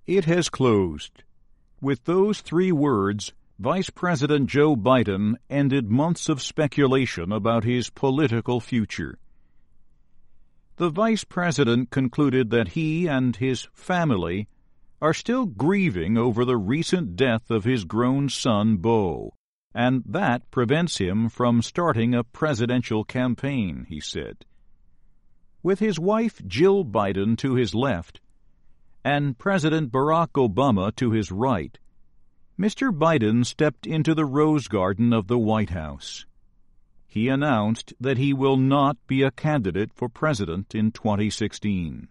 It has closed. With those three words, Vice President Joe Biden ended months of speculation about his political future. The Vice President concluded that he and his family are still grieving over the recent death of his grown son, Beau, and that prevents him from starting a presidential campaign, he said. With his wife Jill Biden to his left and President Barack Obama to his right, Mr. Biden stepped into the Rose Garden of the White House. He announced that he will not be a candidate for president in 2016.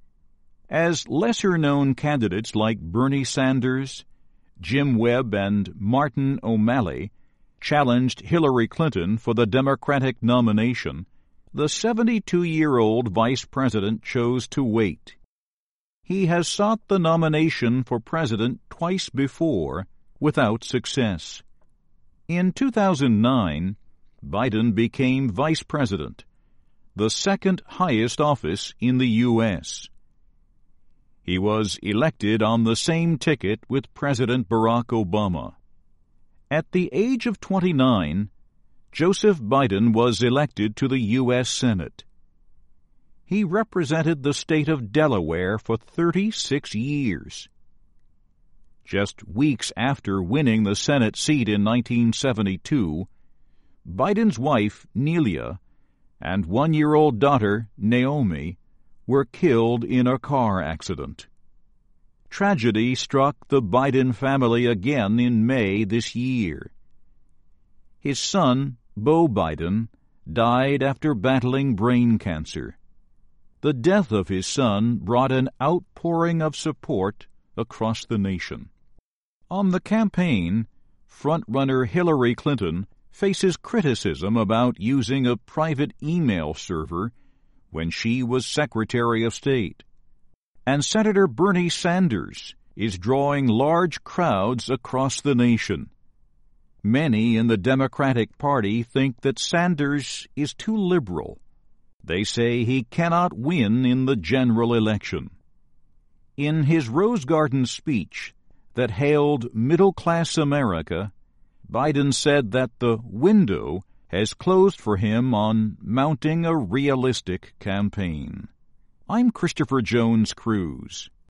As lesser-known candidates like Bernie Sanders, Jim Webb, and Martin O'Malley challenged Hillary Clinton for the Democratic nomination, the 72-year-old vice president chose to wait. He has sought the nomination for president twice before, without success. In 2009, Biden became vice president, the second highest office in the U.S. He was elected on the same ticket with President Barack Obama. At the age of 29, Joseph Biden was elected to the U.S. Senate. He represented the state of Delaware for 36 years. Just weeks after winning the Senate seat in 1972, Biden's wife, Nelia, and one-year-old daughter, Naomi, were killed in a car accident. Tragedy struck the Biden family again in May this year. His son, Beau Biden, died after battling brain cancer. The death of his son brought an outpouring of support across the nation. On the campaign, frontrunner Hillary Clinton faces criticism about using a private email server when she was Secretary of State. And Senator Bernie Sanders is drawing large crowds across the nation. Many in the Democratic Party think that Sanders is too liberal. They say he cannot win in the general election. In his Rose Garden speech that hailed middle-class America, Biden said that the window has closed for him on mounting a realistic campaign. I'm Christopher Jones Cruz.